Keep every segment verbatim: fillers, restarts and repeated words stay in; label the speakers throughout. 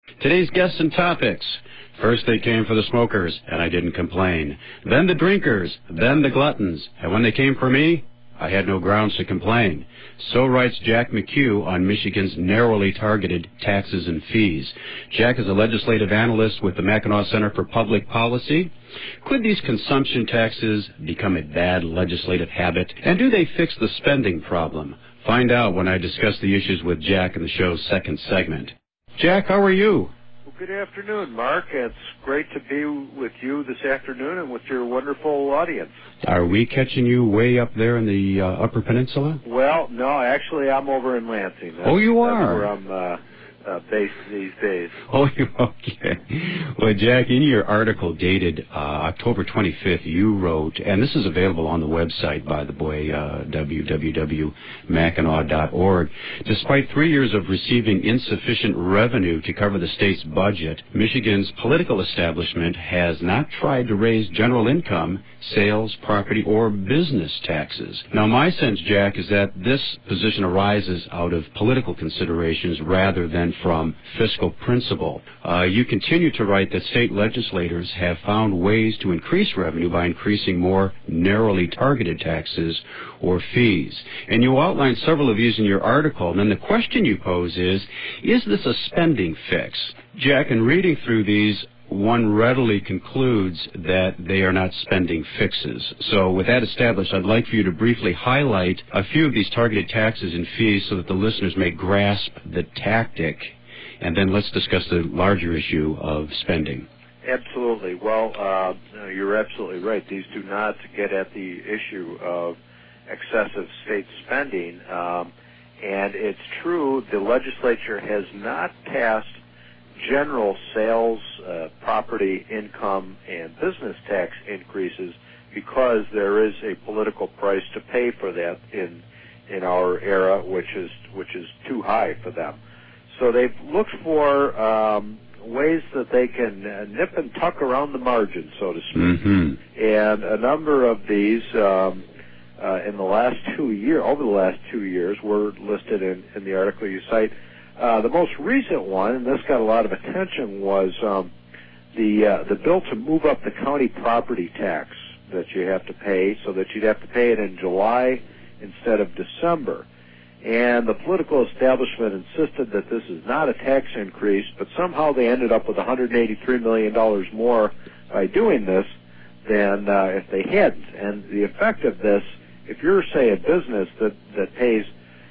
Speaker 1: Today's guests and topics. First they came for the smokers, and I didn't complain. Then the drinkers, then the gluttons. And when they came for me, I had no grounds to complain. So writes Jack McHugh on Michigan's narrowly targeted taxes and fees. Jack is a legislative analyst with the Mackinac Center for Public Policy. Could these consumption taxes become a bad legislative habit? And do they fix the spending problem? Find out when I discuss the issues with Jack in the show's second segment. Jack, how are you?
Speaker 2: Well, good afternoon, Mark. It's great to be with you this afternoon and with your wonderful audience.
Speaker 1: Are we catching you way up there in the uh, Upper Peninsula?
Speaker 2: Well, no, actually, I'm over in Lansing. That's,
Speaker 1: oh, you are?
Speaker 2: That's where I'm uh, uh, based these days.
Speaker 1: Oh, okay. Well, Jack, in your article dated uh, October twenty-fifth, you wrote, and this is available on the website, by the way, uh, w w w dot mackinac dot org. Despite three years of receiving insufficient revenue to cover the state's budget, Michigan's political establishment has not tried to raise general income, sales, property, or business taxes. Now, my sense, Jack, is that this position arises out of political considerations rather than from fiscal principle. Uh, you continue to write that state legislators have found ways to increase revenue by increasing more narrowly targeted taxes or fees. And you outline several of these in your article. And then the question you pose is, is this a spending fix? Jack, in reading through these, one readily concludes that they are not spending fixes. So with that established, I'd like for you to briefly highlight a few of these targeted taxes and fees so that the listeners may grasp the tactic, and then let's discuss the larger issue of spending.
Speaker 2: Absolutely. Well, uh, you're absolutely right. These do not get at the issue of excessive state spending, um, and it's true the legislature has not passed general sales, uh, property, income, and business tax increases because there is a political price to pay for that in in our era, which is which is too high for them. So they've looked for um, ways that they can uh, nip and tuck around the margin, so to speak.
Speaker 1: Mm-hmm.
Speaker 2: And a number of these um, uh, in the last two years, over the last two years, were listed in, in the article you cite. Uh, the most recent one, and this got a lot of attention, was um, the uh, the bill to move up the county property tax that you have to pay, so that you'd have to pay it in July instead of December. And the political establishment insisted that this is not a tax increase, but somehow they ended up with one hundred eighty-three million dollars more by doing this than uh, if they hadn't. And the effect of this, if you're, say, a business that, that pays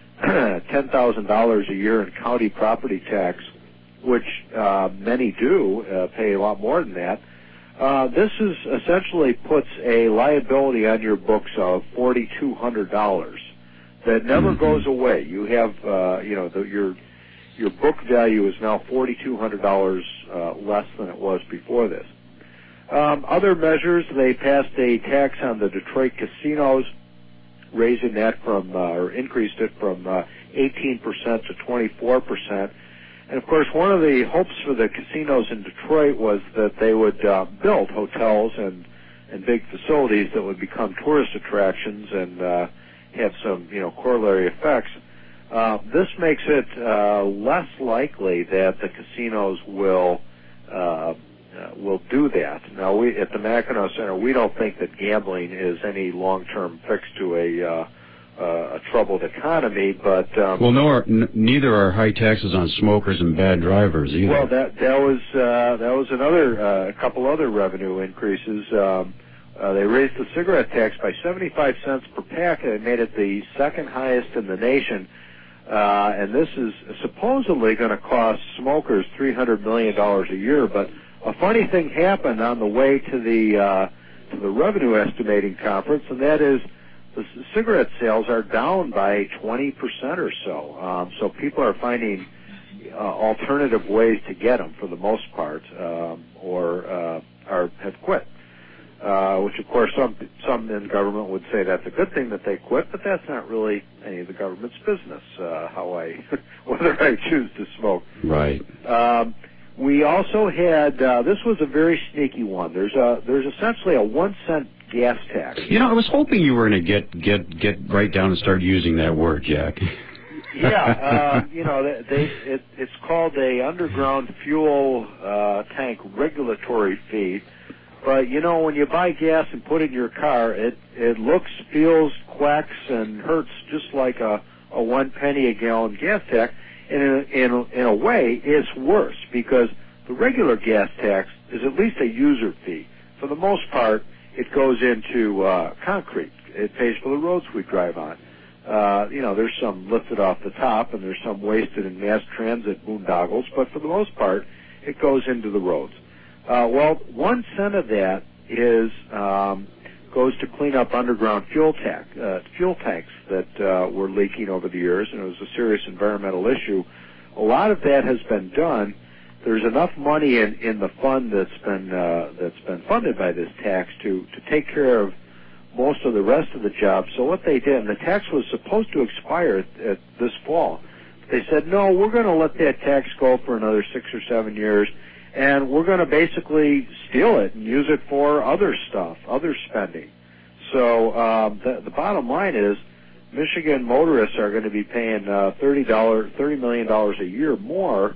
Speaker 2: ten thousand dollars a year in county property tax, which uh, many do uh, pay a lot more than that, uh, this is essentially puts a liability on your books of four thousand two hundred dollars that never mm-hmm. goes away. You have, uh, you know, the, your your book value is now four thousand two hundred dollars uh, less than it was before this. Um, other measures, they passed a tax on the Detroit casinos, raising that from, uh, or increased it from uh, eighteen percent to twenty-four percent. And, of course, one of the hopes for the casinos in Detroit was that they would uh, build hotels and, and big facilities that would become tourist attractions and uh, have some, you know, corollary effects. Uh, this makes it uh, less likely that the casinos will uh, Uh, will do that. Now, we at the Mackinac Center, we don't think that gambling is any long-term fix to a, uh, uh, a troubled economy, but um,
Speaker 1: well, nor n- neither are high taxes on smokers and bad drivers either.
Speaker 2: Well, that that was uh, that was another uh, a couple other revenue increases. Um, uh, they raised the cigarette tax by seventy-five cents per pack, and it made it the second highest in the nation. Uh, and this is supposedly going to cost smokers three hundred million dollars a year, but a funny thing happened on the way to the uh, to the revenue estimating conference, and that is the c- cigarette sales are down by twenty percent or so. Um, so people are finding uh, alternative ways to get them for the most part, um, or uh, are have quit. Uh, which, of course, some some in government would say that's a good thing that they quit, but that's not really any of the government's business. Uh, how I whether I choose to smoke.
Speaker 1: Right.
Speaker 2: Um, We also had, uh, this was a very sneaky one. There's a, there's essentially a one cent gas tax.
Speaker 1: You know, I was hoping you were going to get, get, get right down and start using that word, Jack.
Speaker 2: yeah, um, you know, they, they it, it's called a underground fuel uh, tank regulatory fee. But you know, when you buy gas and put it in your car, it it looks, feels, quacks, and hurts just like a a one penny a gallon gas tax. And in a, in a, in a way, it's worse because the regular gas tax is at least a user fee. For the most part, it goes into uh, concrete. It pays for the roads we drive on. Uh, you know, there's some lifted off the top, and there's some wasted in mass transit boondoggles, but for the most part, it goes into the roads. Uh, well, one cent of that is um, goes to clean up underground fuel tank, uh, fuel tanks that uh, were leaking over the years, and it was a serious environmental issue. A lot of that has been done. There's enough money in, in the fund that's been uh, that's been funded by this tax to to take care of most of the rest of the job. So what they did, and the tax was supposed to expire at, at this fall. They said, no, we're going to let that tax go for another six or seven years, and we're going to basically steal it and use it for other stuff, other spending. So um, the, the bottom line is Michigan motorists are going to be paying uh, thirty dollars, thirty million dollars a year more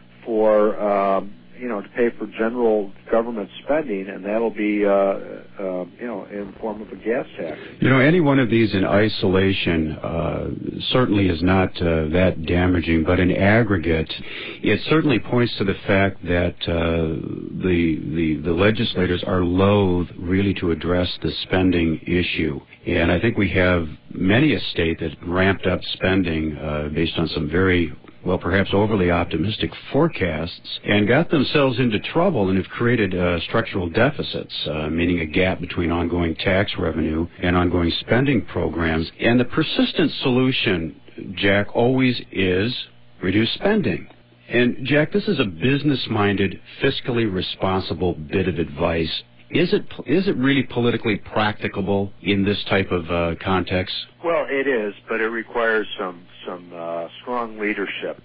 Speaker 2: for, um, you know, to pay for general government spending, and that'll be, uh, uh, you know, in the form of a gas tax.
Speaker 1: You know, any one of these in isolation uh, certainly is not uh, that damaging, but in aggregate, it certainly points to the fact that uh, the, the the legislators are loath really to address the spending issue. And I think we have many a state that ramped up spending uh, based on some very well, perhaps overly optimistic forecasts, and got themselves into trouble and have created uh, structural deficits, uh, meaning a gap between ongoing tax revenue and ongoing spending programs. And the persistent solution, Jack, always is reduce spending. And, Jack, this is a business-minded, fiscally responsible bit of advice. Is it is it really politically practicable in this type of uh, context?
Speaker 2: Well, it is, but it requires some some uh, strong leadership.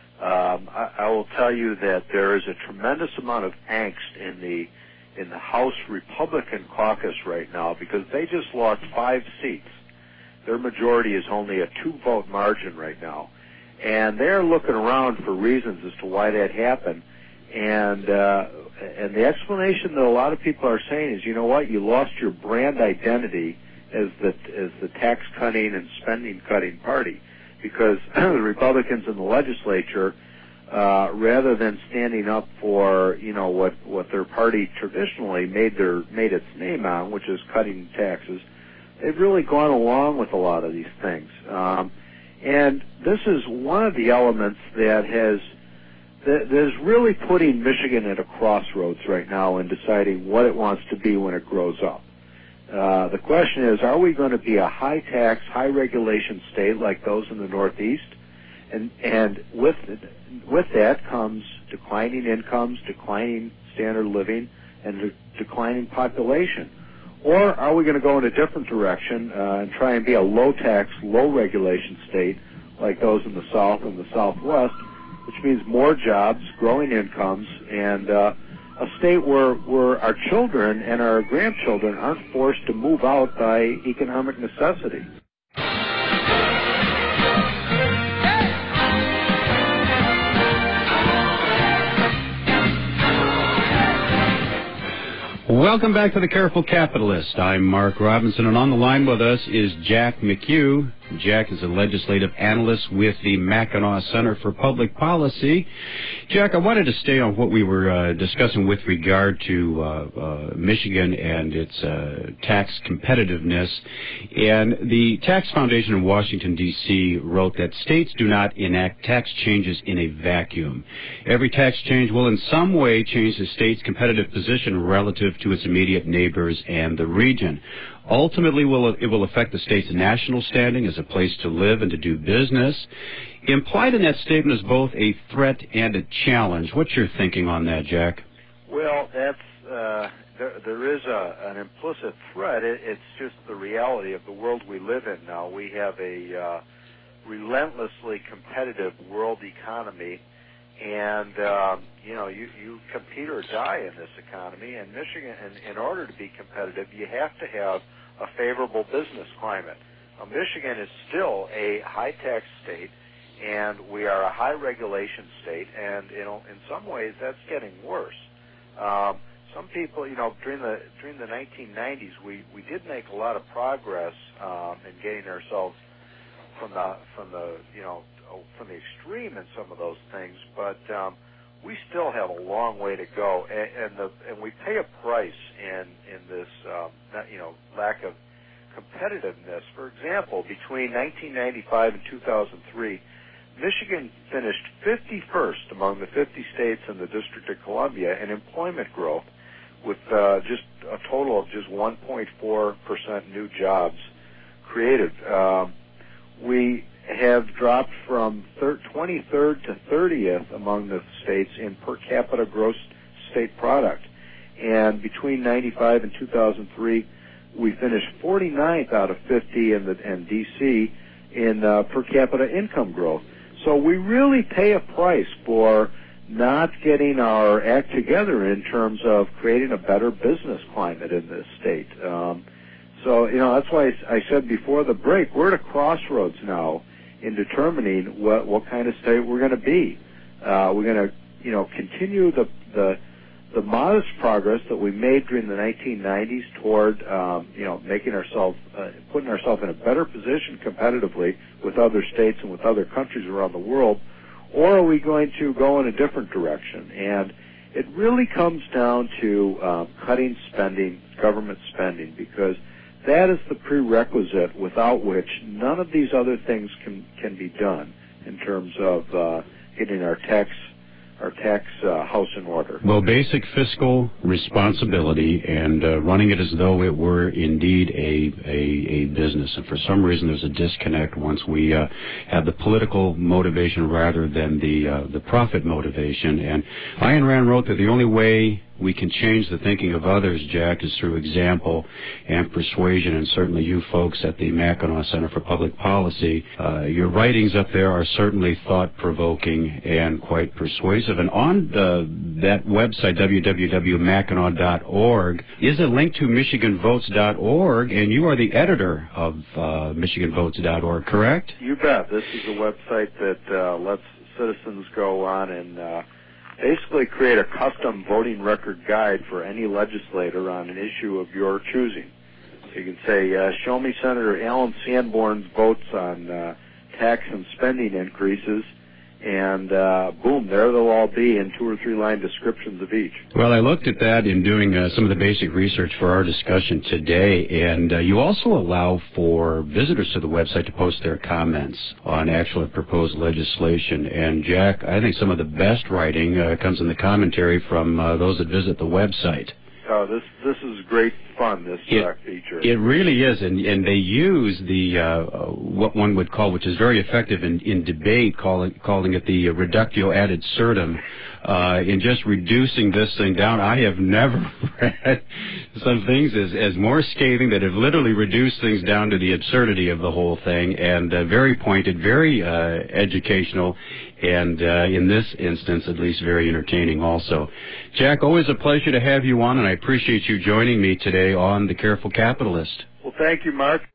Speaker 2: Um, I, I will tell you that there is a tremendous amount of angst in the in the House Republican caucus right now because they just lost five seats. Their majority is only a two-vote margin right now, and they're looking around for reasons as to why that happened. And uh, and the explanation that a lot of people are saying is, you know what, you lost your brand identity as the as the tax cutting and spending cutting party, because the Republicans in the legislature, uh, rather than standing up for you know what what their party traditionally made their made its name on, which is cutting taxes, they've really gone along with a lot of these things. Um, and this is one of the elements that has that is really putting Michigan at a crossroads right now in deciding what it wants to be when it grows up. Uh, the question is, are we going to be a high-tax, high-regulation state like those in the Northeast? And, and with, with that comes declining incomes, declining standard of living, and de- declining population. Or are we going to go in a different direction uh, and try and be a low-tax, low-regulation state like those in the South and the Southwest, which means more jobs, growing incomes, and uh, a state where, where our children and our grandchildren aren't forced to move out by economic necessity.
Speaker 1: Welcome back to The Careful Capitalist. I'm Mark Robinson, and on the line with us is Jack McHugh. Jack is a legislative analyst with the Mackinac Center for Public Policy. Jack, I wanted to stay on what we were uh, discussing with regard to uh, uh, Michigan and its uh, tax competitiveness. And the Tax Foundation in Washington, D C wrote that states do not enact tax changes in a vacuum. Every tax change will in some way change the state's competitive position relative to its immediate neighbors and the region. Ultimately, will it will affect the state's national standing as a place to live and to do business. Implied in that statement is both a threat and a challenge. What's your thinking on that, Jack?
Speaker 2: Well, that's uh, there, there is a, an implicit threat. It, it's just the reality of the world we live in now. We have a uh, relentlessly competitive world economy. And, um, you know, you, you compete or die in this economy. And Michigan, in, in order to be competitive, you have to have a favorable business climate. Now, Michigan is still a high-tax state. and we are a high regulation state, and you know, in some ways that's getting worse. Um, some people, you know, during the during the nineteen nineties, we, we did make a lot of progress um, in getting ourselves from the from the you know from the extreme in some of those things, but um, we still have a long way to go, and, and the and we pay a price in in this um, not, you know lack of competitiveness. For example, between nineteen ninety-five and two thousand three, Michigan finished fifty-first among the fifty states in the District of Columbia in employment growth, with uh, just a total of just one point four percent new jobs created. Um, we have dropped from twenty-third to thirtieth among the states in per capita gross state product. And between ninety-five and two thousand three, we finished forty-ninth out of fifty in the in D C in uh, per capita income growth. So we really pay a price for not getting our act together in terms of creating a better business climate in this state. Um, so, you know, that's why I said before the break, we're at a crossroads now in determining what, what kind of state we're going to be. Uh, we're going to, you know, continue the, the the modest progress that we made during the nineteen nineties toward, um, you know, making ourselves, uh, putting ourselves in a better position competitively with other states and with other countries around the world, or are we going to go in a different direction? And it really comes down to um, cutting spending, government spending, because that is the prerequisite without which none of these other things can, can be done in terms of uh, getting our tax our tax uh, house in order.
Speaker 1: Well, basic fiscal responsibility and uh, running it as though it were indeed a, a a business. And for some reason, there's a disconnect once we uh, have the political motivation rather than the uh, the profit motivation. And Ayn Rand wrote that the only way we can change the thinking of others, Jack, is through example and persuasion, and certainly you folks at the Mackinac Center for Public Policy, uh, your writings up there are certainly thought-provoking and quite persuasive. And on the, that website, w w w dot mackinac dot org, is a link to michigan votes dot org, and you are the editor of uh, michigan votes dot org, correct?
Speaker 2: You bet. This is a website that uh, lets citizens go on and uh, basically create a custom voting record guide for any legislator on an issue of your choosing. So you can say, uh, show me Senator Alan Sanborn's votes on uh, tax and spending increases, and uh, boom, there they'll all be in two or three line descriptions of each.
Speaker 1: Well, I looked at that in doing uh, some of the basic research for our discussion today, and uh, you also allow for visitors to the website to post their comments on actual proposed legislation. And Jack, I think some of the best writing uh, comes in the commentary from uh, those that visit the website.
Speaker 2: Uh, this this is great fun, this
Speaker 1: it,
Speaker 2: uh, feature.
Speaker 1: It really is, and, and they use the uh, what one would call, which is very effective in, in debate, calling calling it the reductio ad absurdum, uh, in just reducing this thing down. I have never read some things as, as more scathing that have literally reduced things down to the absurdity of the whole thing, and uh, very pointed, very uh, educational, and uh, in this instance, at least, very entertaining also. Jack, always a pleasure to have you on, and I appreciate you joining me today on The Careful Capitalist.
Speaker 2: Well, thank you, Mark.